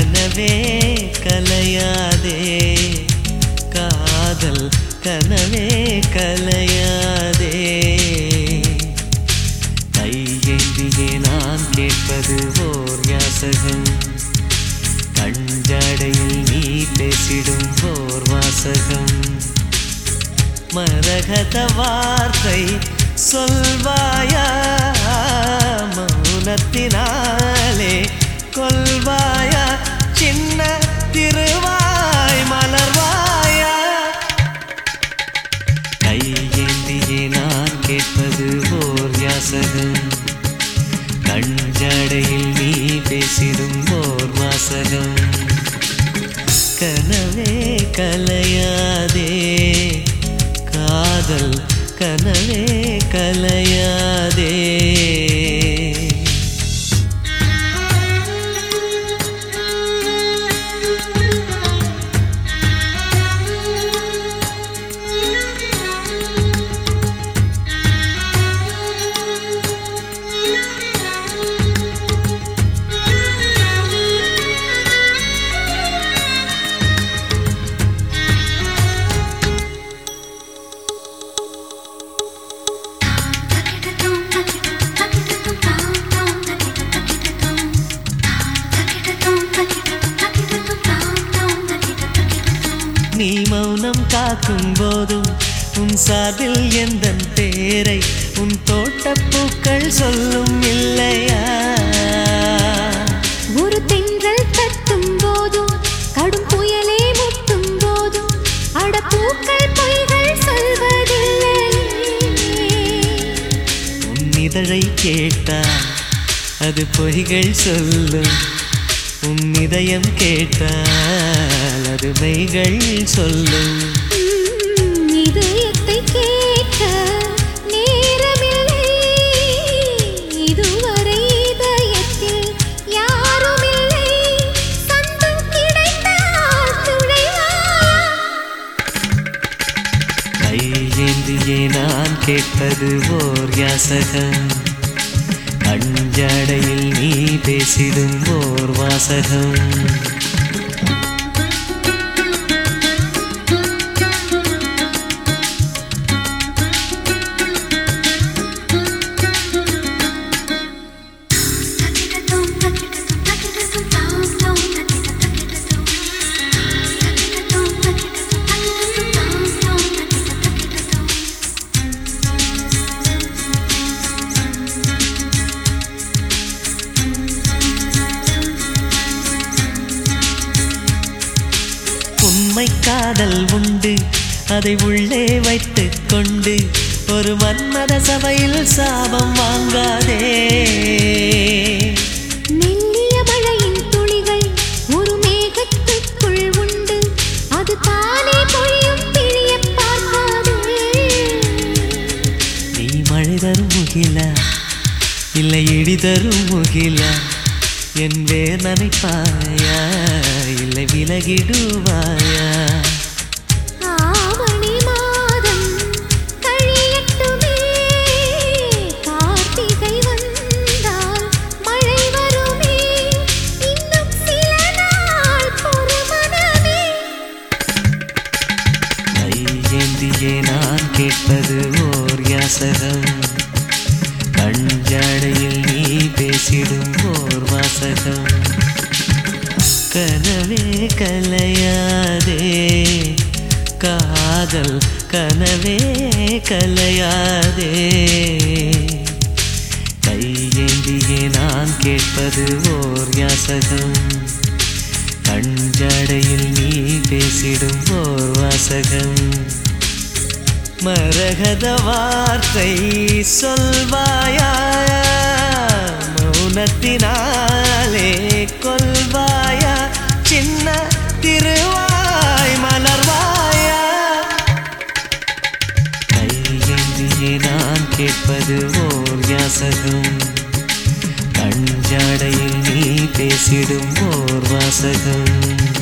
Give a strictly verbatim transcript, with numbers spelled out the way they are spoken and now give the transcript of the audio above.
கனவே கலையாதே காதல் கனவே கலையாதே கையேந்தியே நான் கேட்பது ஓர் யாசகம் கஞ்சாடையில் நீ பேசிடும் ஓர் வாசகம் மரகத வார்த்தை சொல்வாயா மௌனத்தினாலே கொல்வாயா சின்ன திருவாய் மலர்வாயா கையேந்தியே நான் கேட்பது ஓர் யாசகம் கஞ்சாடையில் நீ பேசிடும் ஓர் வாசகம் கனவே கலையாதே காதல் கனவே கலையாதே நீ மௌனம் காக்கும் போதும் உன் சாதில் எந்தன் பேரை உன் தோட்டப்பூக்கள் சொல்லும் இல்லையா ஒரு தென்றல் தட்டும் போதும் கடும் புயலே முட்டும் போதும் அடப்பூக்கள் பொய்கள் சொல்வதில்லை உன் இதழை கேட்டால் அது பொய்கள் சொல்லும் உன் இதயம் கேட்டால் அது மெய்கள் சொல்லும் இதயத்தை கேட்க நேரமில்லை இதுவரை இதயத்தில் யாருமில்லை சந்தம் கிடைத்தால் துணைவா கையேந்தியே நான் கேட்பது ஓர் யாசகம் கஞ்சாடையில் நீ பேசிடும் ஓர் வாசகம் உண்மை காதல் உண்டு அதை உள்ளே வைத்துக் கொண்டு ஒரு மன்மத சபையில் சாபம் வாங்காதே மெல்லிய மழையின் துளிகள் ஒரு மேகத்துக்குள் உண்டு அது தானே பொழியும் பிழிய பார்க்காதே நீ மழை தரும் முகிலா இல்லை இடி தரும் முகிலா என் வேர் நனைப்பாயா இல்லை விலகிடுவாயா ஆவணி மாதம் கழியட்டுமே கார்த்திகை வந்தால் மழை வருமே இன்னும் சில நாள் பொறுமனமே கையேந்தியே நான் கேட்பது ஓர் யாசகம் கஞ்சாடையில் நீ பேசிடும் ஓர் வாசகம் கனவே கலையாதே காதல் கனவே கலையாதே கையேந்தியே நான் கேட்பது ஓர் யாசகம் கஞ்சாடையில் நீ பேசிடும் ஓர் வாசகம் மரகத வார்த்தை சொல்வாயா மௌனத்தினாலே கொல்வாயா சின்ன திருவாய் மலர்வாயா கையேந்தியே நான் கேட்பது ஓர் யாசகம் கஞ்சாடையில் நீ பேசிடும் ஓர் வாசகம்